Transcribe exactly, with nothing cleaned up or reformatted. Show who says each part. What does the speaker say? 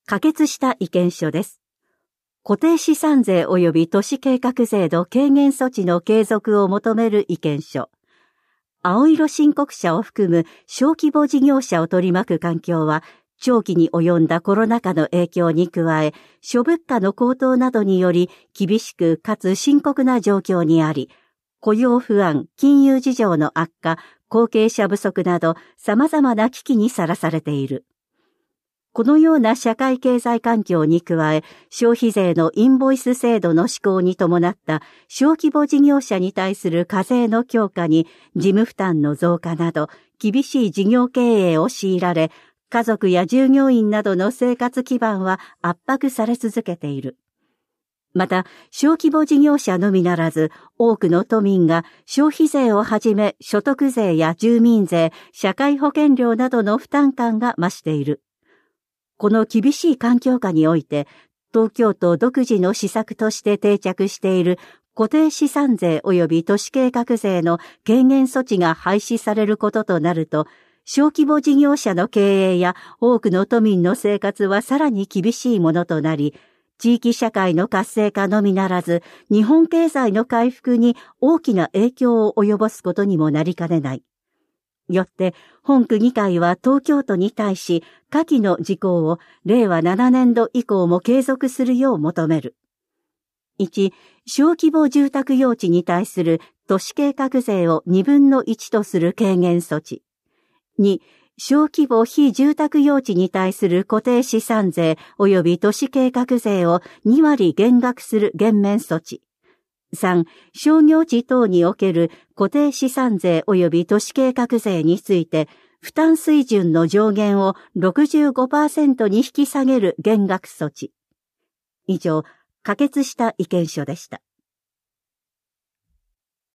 Speaker 1: 可決した意見書です。固定資産税及び都市計画税の軽減措置の継続を求める意見書。青色申告者を含む小規模事業者を取り巻く環境は、長期に及んだコロナ禍の影響に加え、諸物価の高騰などにより厳しくかつ深刻な状況にあり、雇用不安、金融事情の悪化、後継者不足など様々な危機にさらされている。このような社会経済環境に加え、消費税のインボイス制度の施行に伴った小規模事業者に対する課税の強化に事務負担の増加など、厳しい事業経営を強いられ、家族や従業員などの生活基盤は圧迫され続けている。また、小規模事業者のみならず、多くの都民が消費税をはじめ所得税や住民税、社会保険料などの負担感が増している。この厳しい環境下において、東京都独自の施策として定着している固定資産税及び都市計画税の軽減措置が廃止されることとなると、小規模事業者の経営や多くの都民の生活はさらに厳しいものとなり、地域社会の活性化のみならず、日本経済の回復に大きな影響を及ぼすことにもなりかねない。よって、本区議会は東京都に対し、下記の事項をれいわななねんど以降も継続するよう求める。いち、小規模住宅用地に対する都市計画税をにぶんのいちとする軽減措置。に、小規模非住宅用地に対する固定資産税及び都市計画税をにわり減額する減免措置。さん、商業地等における固定資産税及び都市計画税について、負担水準の上限を ろくじゅうごパーセント に引き下げる減額措置。以上、可決した意見書でした。